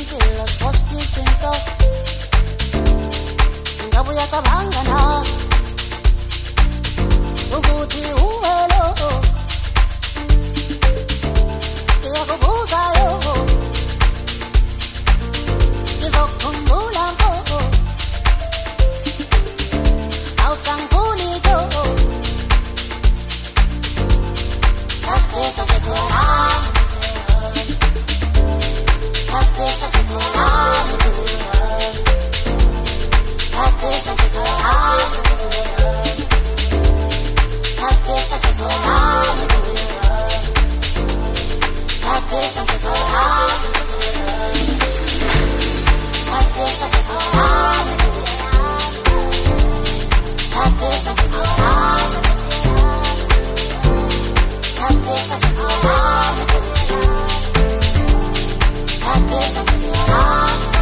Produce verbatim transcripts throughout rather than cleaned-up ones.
impilo fosta izinto ngabe uyacabanga na ukuthi uwelo ngiyakubuza yo ngizokukhumbula mfo awusangifuni jo Cabeça que se rasga, cabeça que se rasga, cabeça que se rasga, cabeça que se rasga, cabeça que se rasga, cabeça que se rasga, cabeça que se rasga. Cabeça que se rasga, cabeça que se rasga,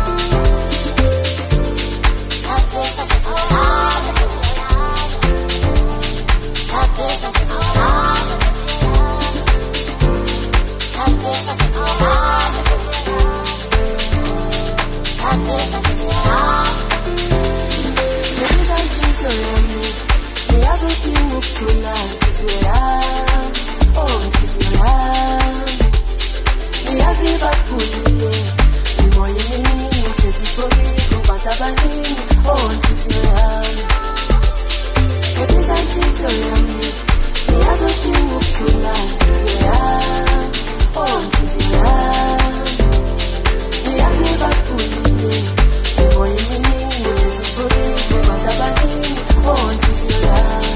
cabeça que se rasga, cabeça que se rasga, cabeça que se rasga, cabeça que se rasga. Oh, Gisela, niyaziba kuliwe, umoya emini, sesisolile, kubantu abaningi. Oh, Gisela, ebiza inhliziyo yami, niyazodinga ukuthula, Gisela. Oh, Gisela, niyaziba kuliwe, umoya emini, sesisolile, kubantu abaningi. Oh, Gisela.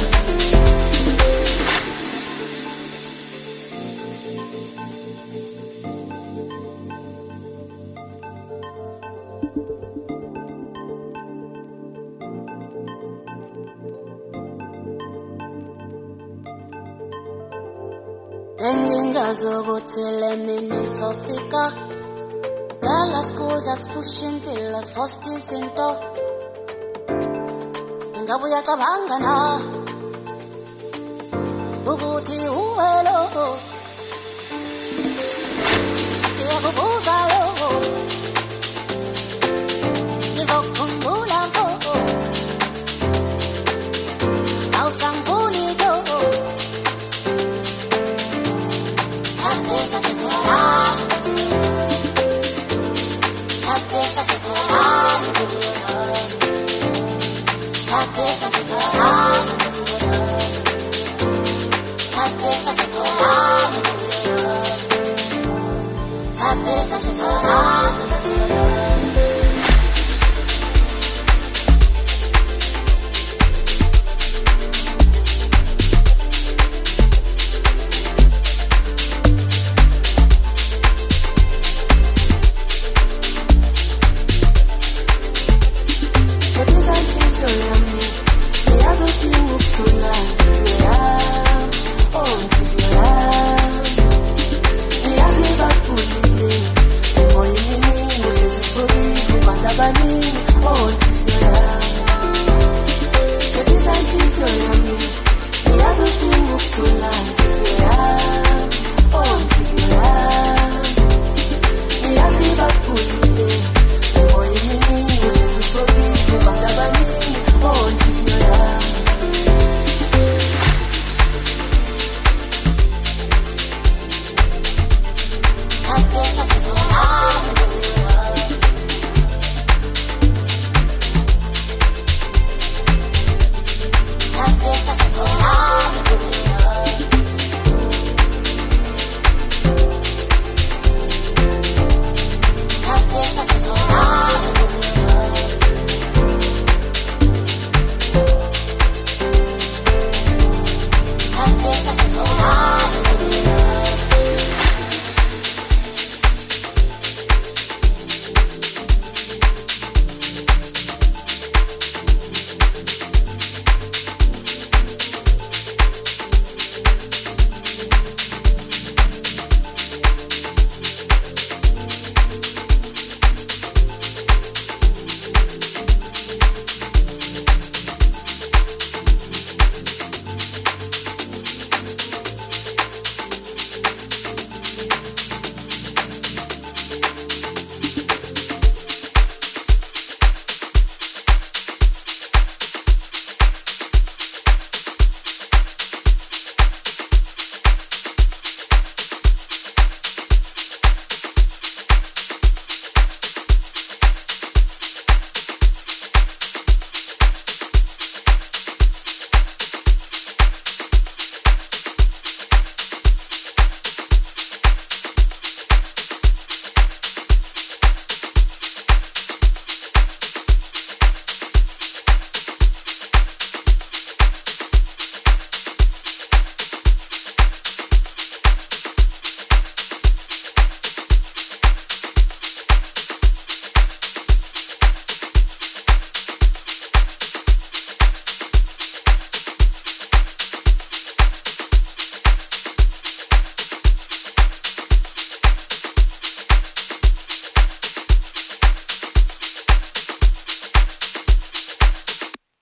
Engingazokuthele nisofika dala skudla sipusha impilo sifosta izinto ngabe uyacabanga na ukuthi uwelo ngiyakubuza